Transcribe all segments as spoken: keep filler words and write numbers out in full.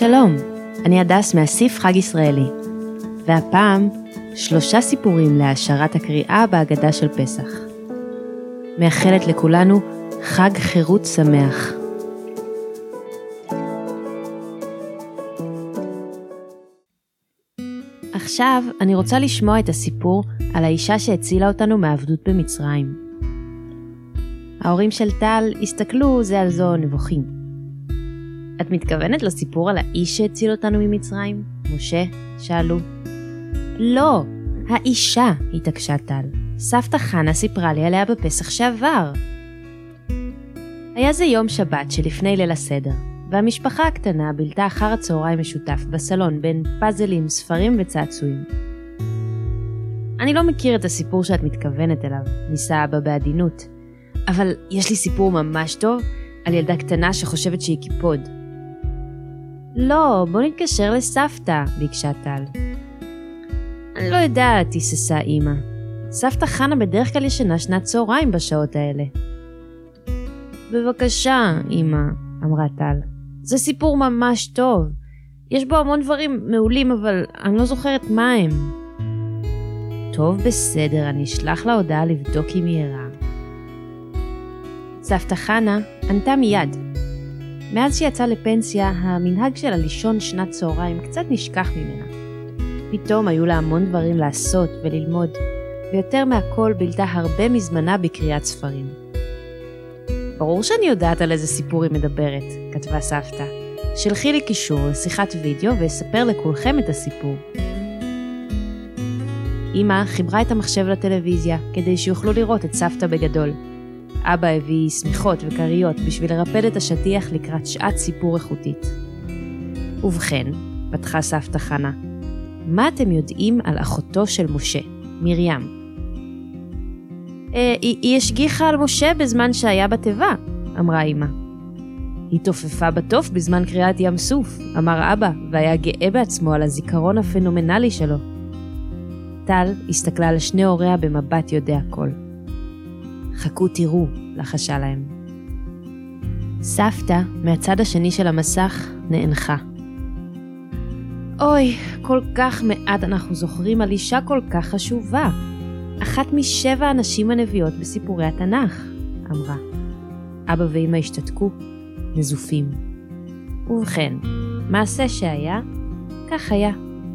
שלום, אני הדס מאסיף חג ישראלי, והפעם שלושה סיפורים להעשרת הקריאה בהגדה של פסח. מאחלת לכולנו חג חירות שמח. עכשיו אני רוצה לשמוע את הסיפור על האישה שהצילה אותנו מעבדות במצרים. ההורים של טל הסתכלו זה על זו נבוכים. את מתכוונת לסיפור על האיש שהציל אותנו ממצרים? משה? שאלו. לא, האישה, התעקשה טל. סבתא חנה סיפרה לי עליה בפסח שעבר. היה זה יום שבת שלפני ליל הסדר, והמשפחה הקטנה בילתה אחר הצהריים משותף בסלון בין פאזלים, ספרים וצעצועים. אני לא מכיר את הסיפור שאת מתכוונת אליו, ניסה אבא בעדינות, אבל יש לי סיפור ממש טוב על ילדה קטנה שחושבת שהיא קיפוד. לא, בוא נתקשר לסבתא, ביקשה טל. אני לא יודעת, היססה אמא. סבתא חנה בדרך כלל ישנה שנת צהריים בשעות האלה. בבקשה, אמא, אמרה טל. זה סיפור ממש טוב. יש בו המון דברים מעולים, אבל אני לא זוכרת מה הם. טוב, בסדר, אני אשלח לה הודעה לבדוק אם היא ערה. סבתא חנה ענתה מיד. מאז שיצאה לפנסיה, המנהג שלה לישון שנת צהריים קצת נשכח ממנה. פתאום היו לה המון דברים לעשות וללמוד, ויותר מהכל בילתה הרבה מזמנה בקריאת ספרים. ברור שאני יודעת על איזה סיפור היא מדברת, כתבה סבתא. שלחי לי קישור לשיחת וידאו ואספר לכולכם את הסיפור. אמא חיברה את המחשב לטלוויזיה כדי שיוכלו לראות את סבתא בגדול. אבא הביא סמיכות וקריות בשביל לרפד את השטיח לקראת שעת סיפור איכותית. ובכן, פתחה סבתא חנה, מה אתם יודעים על אחותו של משה, מרים? אה, היא, היא השגיחה על משה בזמן שהיה בטבע, אמרה אמא. היא תופפה בתוף בזמן קריאת ים סוף, אמר אבא, והיה גאה בעצמו על הזיכרון הפנומנלי שלו. טל הסתכלה על שני הוריה במבט יודע כל. חכו תראו, לחשה להם. סבתא, מהצד השני של המסך, נאנחה. אוי, כל כך מעט אנחנו זוכרים על אישה כל כך חשובה. אחת משבע הנשים הנביאות בסיפורי התנ"ך, אמרה. אבא ואמא השתתקו, נזופים. ובכן, מעשה שהיה, כך היה.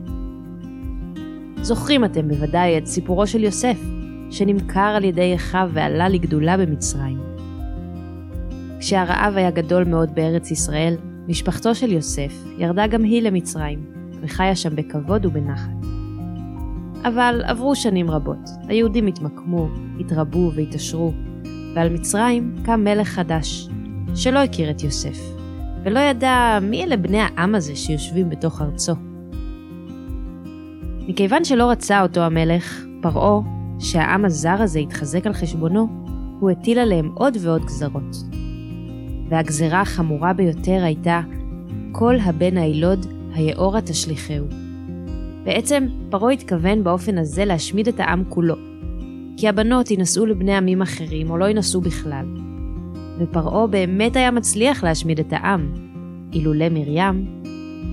זוכרים אתם בוודאי את סיפורו של יוסף, שנמכר על ידי אחיו ועלה לגדולה במצרים. כשהרעב היה גדול מאוד בארץ ישראל, משפחתו של יוסף ירדה גם היא למצרים, וחיה שם בכבוד ובנחת. אבל עברו שנים רבות, היהודים התמקמו, התרבו והתעשרו, ועל מצרים קם מלך חדש, שלא הכיר את יוסף, ולא ידע מי אלה בני העם הזה שיושבים בתוך ארצו. מכיוון שלא רצה אותו המלך, פרעה, שהעם הזר הזה התחזק על חשבונו, הוא הטיל עליהם עוד ועוד גזרות. והגזרה החמורה ביותר הייתה, כל הבן הילוד היאורה תשליחהו. בעצם פרעה התכוון באופן הזה להשמיד את העם כולו, כי הבנות ינסו לבני עמים אחרים או לא ינסו בכלל. ופרעה באמת היה מצליח להשמיד את העם, אילולא מרים.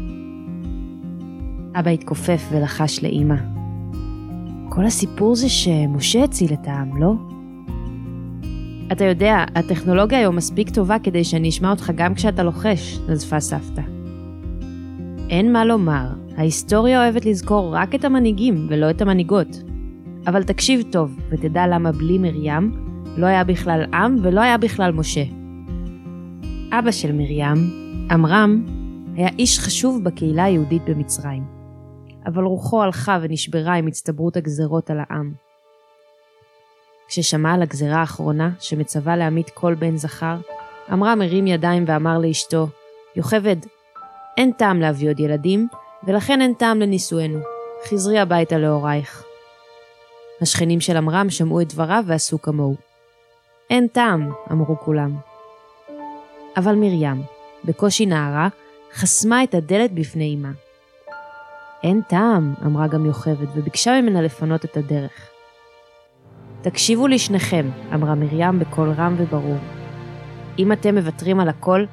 אבא התכופף ולחש לאמא. כל הסיפור זה שמשה הציל את העם, לא? אתה יודע, הטכנולוגיה היום מספיק טובה כדי שאני אשמע אותך גם כשאתה לוחש, נזפה סבתא. אין מה לומר, ההיסטוריה אוהבת לזכור רק את המנהיגים ולא את המנהיגות. אבל תקשיב טוב ותדע למה בלי מרים לא היה בכלל עם ולא היה בכלל משה. אבא של מרים, עמרם, היה איש חשוב בקהילה היהודית במצרים. אבל רוחו הלכה ונשברה עם הצטברות הגזרות על העם. כששמע על הגזרה האחרונה שמצווה להמית כל בן זכר, עמרם הרים ידיים ואמר לאשתו, יוכבד, אין טעם להביא עוד ילדים, ולכן אין טעם לנישואנו. חזרי הביתה להורייך. השכנים של עמרם שמעו את דבריו ועשו כמוהו. אין טעם, אמרו כולם. אבל מרים, בקושי נערה, חסמה את הדלת בפני אמה. אין טעם, אמרה גם יוכבד, וביקשה ממנה לפנות את הדרך. תקשיבו לי שניכם, אמרה מרים בקול רם וברור. אם אתם מוותרים על הכל,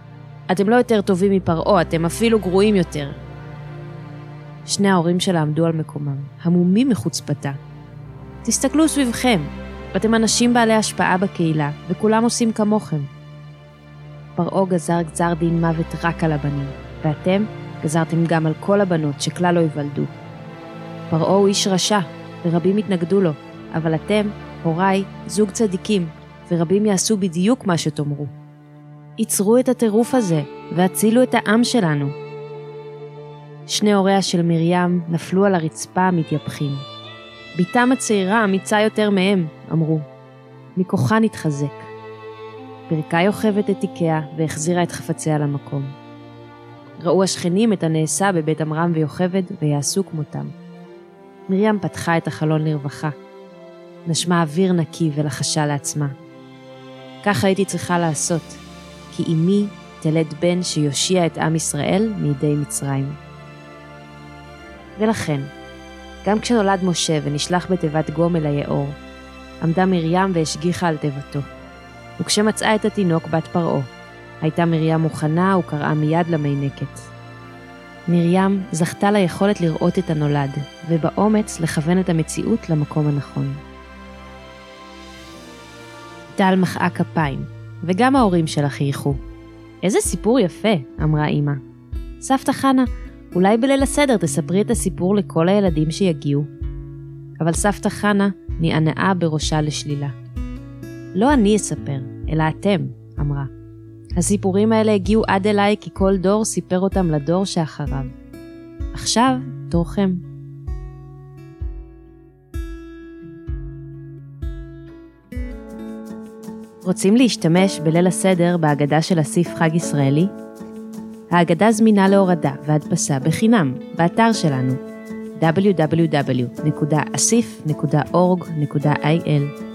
אתם לא יותר טובים מפרעה, אתם אפילו גרועים יותר. שני ההורים שלה עמדו על מקומם, המומים מחוצפתה. תסתכלו סביבכם, אתם אנשים בעלי השפעה בקהילה, וכולם עושים כמוכם. פרעה גזר גזר דין מוות רק על הבנים, ואתם גזרתם גם על כל הבנות שכלל לא יוולדו. פרעה הוא איש רשע, ורבים התנגדו לו, אבל אתם, הוריי, זוג צדיקים, ורבים יעשו בדיוק מה שתאמרו. ייצרו את הטירוף הזה, והצילו את העם שלנו. שני הוריה של מרים נפלו על הרצפה המתייפחים. ביתם הצעירה אמיצה יותר מהם, אמרו. מכוחה נתחזק. פרקה יוכבת את תיקיה והחזירה את חפציה למקום. ראו השכנים את הנעשה בבית אמרם ויוכבד ויעשו כמותם. מרים פתחה את החלון לרווחה. נשמה אוויר נקי ולחשה לעצמה. כך הייתי צריכה לעשות, כי אמי תלד בן שיושיע את עם ישראל מידי מצרים. ולכן, גם כשנולד משה ונשלח בתיבת גומל היאור, עמדה מרים והשגיחה על תיבתו. וכשמצאה את התינוק בת פרעה, הייתה מרים מוכנה וקראה מיד למיינקת. מרים זכתה ליכולת לראות את הנולד, ובאומץ לכוון את המציאות למקום הנכון. טל מחאה כפיים, וגם ההורים שלה חייכו. איזה סיפור יפה, אמרה אמא. סבתא חנה, אולי בליל הסדר תספרי את הסיפור לכל הילדים שיגיעו. אבל סבתא חנה נענעה בראשה לשלילה. לא אני אספר, אלא אתם, אמרה. הסיפורים האלה הגיעו עד אליי כי כל דור סיפר אותם לדור שאחריו. עכשיו תורכם. רוצים להשתמש בליל הסדר בהגדה של אסיף חג ישראלי? ההגדה זמינה להורדה והדפסה בחינם באתר שלנו דאבליו דאבליו דאבליו נקודה אסיף נקודה אורג נקודה איי אל.